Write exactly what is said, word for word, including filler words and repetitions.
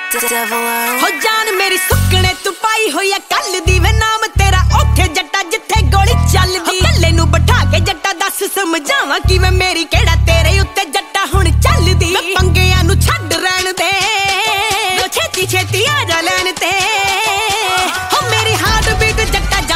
ਹੋ ਜਾਨ ਮੇਰੀ ਸੁੱਕਣੇ ਤੂੰ ਪਾਈ ਹੋਈ ਆ ਕੱਲ ਦੀ ਵੇ ਨਾਮ ਤੇਰਾ।